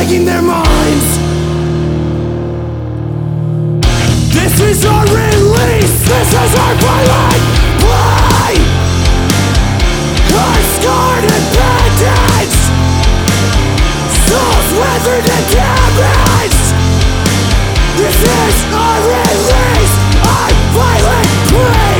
taking their minds. This is our release, this is our violent play. Our scarred and bandaged souls weathered and damaged. This is our release, our violent play.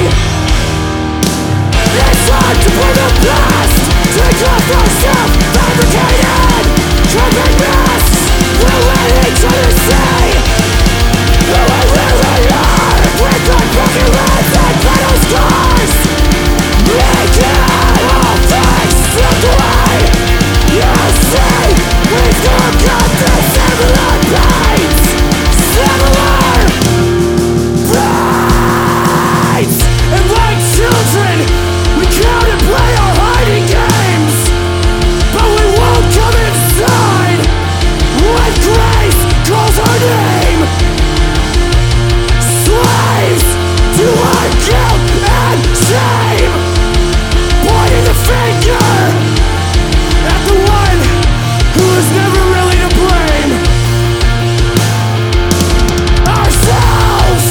It's time to put the past, take off our self-fabricated trumpet masks. We'll let each other say who we really are. With our broken lives and battle scars, we can all face the way. You see, we've got the similar pains, similar pains. And like children, we count and play our hiding games, but we won't come inside when grace calls our name. Slaves to our guilt and shame, pointing the finger at the one who is never really to blame. Ourselves!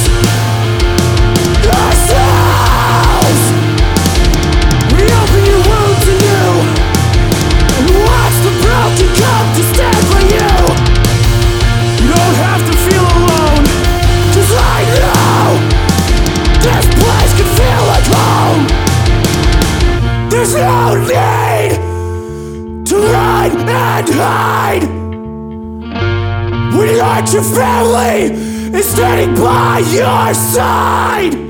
We open your wounds anew and watch the broken come to stand by you. You don't have to feel alone, 'cause I know this place can feel like home. There's no need to run and hide when your family is standing by your side.